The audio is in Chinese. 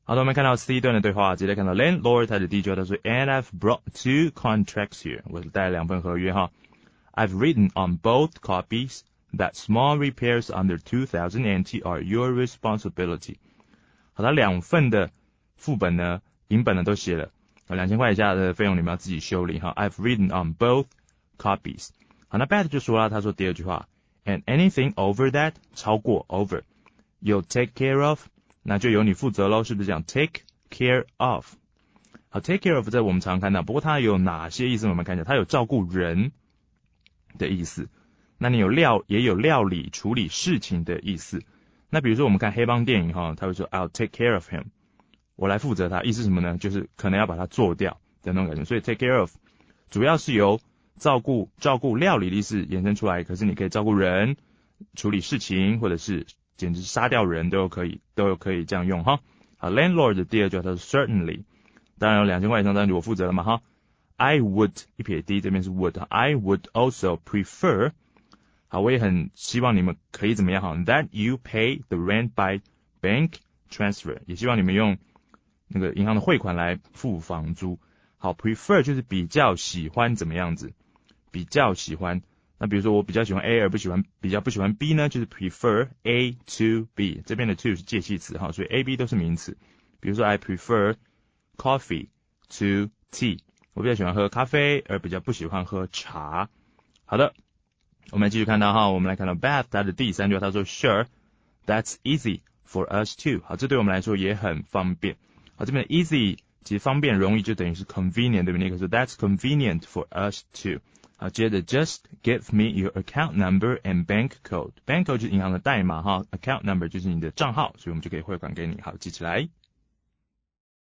好的，我们看到 C 段的对话，直接看到 landlord 他的第一句话他说 And I've brought 2 contracts here， 我带了2份合约哈。I've written on both copies that small repairs under 2,000 NT are your responsibility。好，他2份的副本呢，影本呢都写了，2000块以下的费用你们要自己修理哈。I've written on both copies。好，那 Beth 就说了，他说第二句话 And anything over that 超过 over you'll take care of， 那就由你负责咯，是不是这样 take care of。 好， take care of 这我们常看到，不过它有哪些意思我们看一下，它有照顾人的意思，那你也有料理处理事情的意思。那比如说我们看黑帮电影哈，他会说 I'll take care of him， 我来负责他，意思是什么呢？就是可能要把他做掉的那种感觉。所以 take care of 主要是由照顾料理的意思衍生出来，可是你可以照顾人处理事情，或者是简直杀掉人都有可以这样用哈。好， landlord 的第二句话他说 certainly， 当然有2000块以上当然就我负责了嘛哈。I would 一撇 D 这边是 would， I would also prefer， 好，我也很希望你们可以怎么样哈 that you pay the rent by bank transfer， 也希望你们用那个银行的汇款来付房租。好， prefer 就是比较喜欢怎么样子，比较喜欢。那比如说我比较喜欢 A 而比较不喜欢 B 呢，就是 prefer A to B， 这边的 to 是介系词哈，所以 A B 都是名词。比如说 I prefer coffee to tea， 我比较喜欢喝咖啡而比较不喜欢喝茶。好的，我们继续看到哈，我们来看到 Beth 他的第3句话，他说 Sure that's easy for us too。 好，这对我们来说也很方便。好，这边的 easy 其实方便容易就等于是 convenient， 对不对？你可以说 that's convenient for us too。好，接着 just give me your account number and bank code。 bank code 就是银行的代码哈， account number 就是你的账号，所以我们就可以汇款给你。好，记起来。